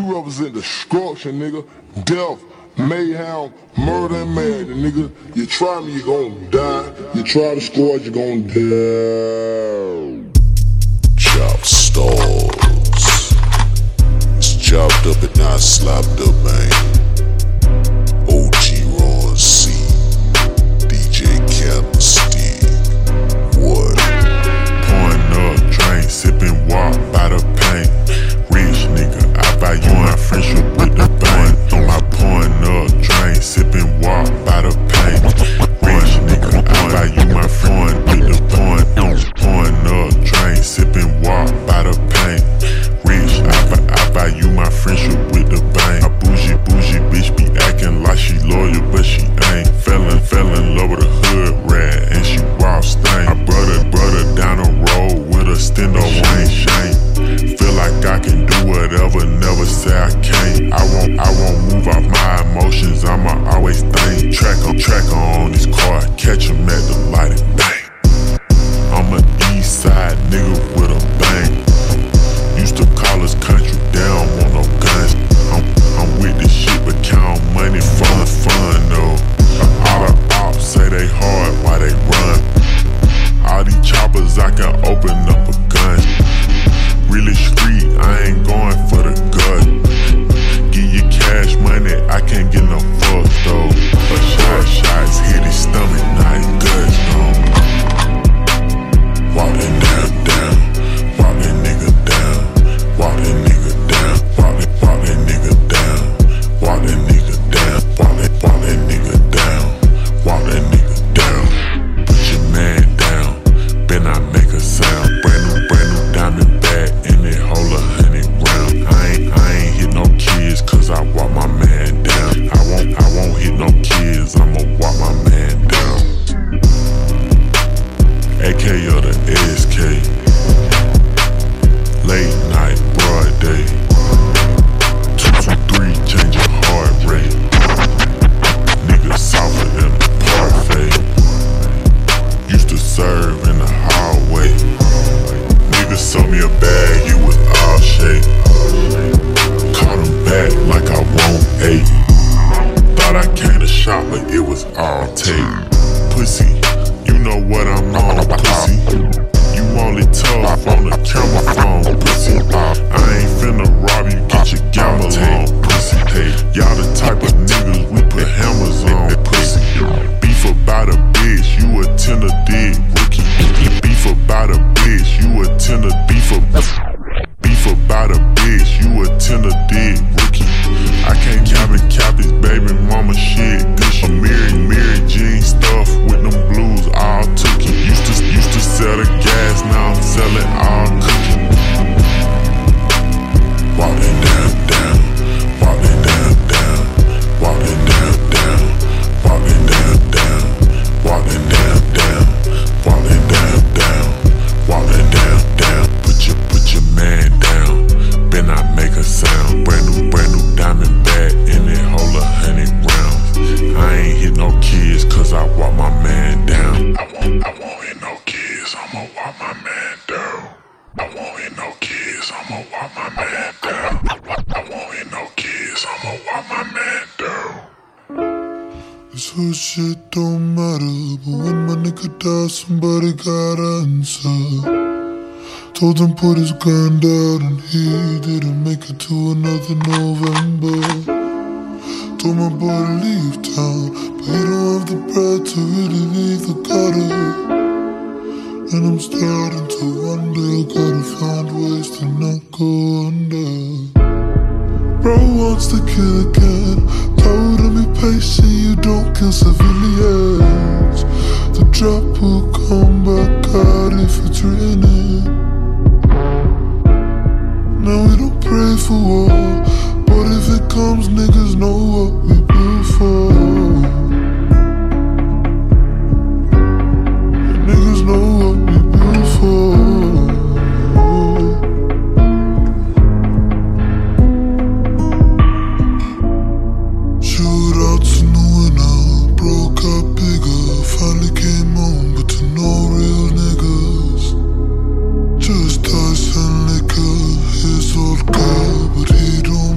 represent destruction, nigga. Death, mayhem, murder and madness, nigga. You try me, you gon' die. You try to score, you gon' die. Chop stalls. It's chopped up and not slopped up, man. OG Ron C. DJ Captain Steve. What? Pouring up, drink, sipping walk by the paint. Rich nigga, I value my friendship with the bank. My pouring up, drink, sipping walk by the paint. Rich nigga, I value my friend with the point. Pouring up, drink, sipping walk by the paint. Rich, I value my friendship with the bank. A bougie bitch be acting like she loyal, but she ain't. Fell in love with a hood rat, and she wild stain. I brought her down the road with a stendo ain't shame. Feel like I can do whatever, never say I can't. I won't move off my emotions, I'ma always think. Track on this car, catch 'em at the light and bang. I'm a east side nigga with a bang. Used to call us country, they don't want no guns. I'm with this shit, but count money, fun though. All the ops say they hard while they run. All these choppers, I can open up a gun. Really street, I ain't going for the gut. Give you cash money, I can't get no fucks though. But shots hit his stomach, not his guts, no. Walk that down, walk that nigga down, walk that nigga down, walk that nigga down, walk that nigga down, walk that nigga down, walk that nigga down. Put your man down, then I make a sound. Brand new diamond bag in it, hold 100 round. I ain't hit no kids, cause I walk my man down. I won't hit no kids, I'ma walk my man down. AK or the SK. Late night, broad day. 223, change your heart rate. Niggas softer than a parfait. Used to serve in the hallway. Niggas sold me a bag, it was all shake. Caught him back like I won't hate. Thought I came to shop, but it was all take. Pussy, you know what I'm on, pussy. You only tough on the camera phone, pussy. I ain't finna rob you, get your gamble on, pussy. Hey, y'all the type of niggas we put hammers on, pussy. Beef about a bitch, you a tender dick rookie. Beef about a bitch, you a tender beef about a bitch, you a tender dick rookie. I can't cap his baby mama shit. Gucci Mary Jean stuff with them blues all tookie. Used to sell the gas, now I'm selling all cookie. Walk that down, walk that down, walk that down, walk that down, walk that down, walk that down, walk that down. Put your man down, then I make a sound. Brand new diamond bag in it, hold 100 rounds. I ain't hit no kids, cause I walk my man down. I won't hit no kids, I'ma walk my man down. I won't hit no kids, I'ma walk my man down. I won't hit no kids, I'ma walk my man down. This whole shit don't matter, but when my nigga died, somebody gotta answer. Told him put his gun down and he didn't make it to another November. Told my boy to leave town, but he don't have the bread to really leave the gutter. And I'm starting to wonder, gotta find ways to not go under. Bro wants to kill again, told him be patient, you don't kill civilians. The drop will come back out if it's raining. Now we don't pray for war, but if it comes, niggas know what we built for. Niggas know what we built for. Shootouts in the winter, broke up bigger. Finally came home, but to no real niggas. Just us and liquor, his old girl, but he don't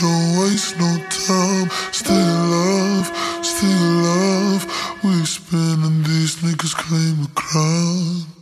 don't waste no time. Still love, we spinning, these niggas claim the crown.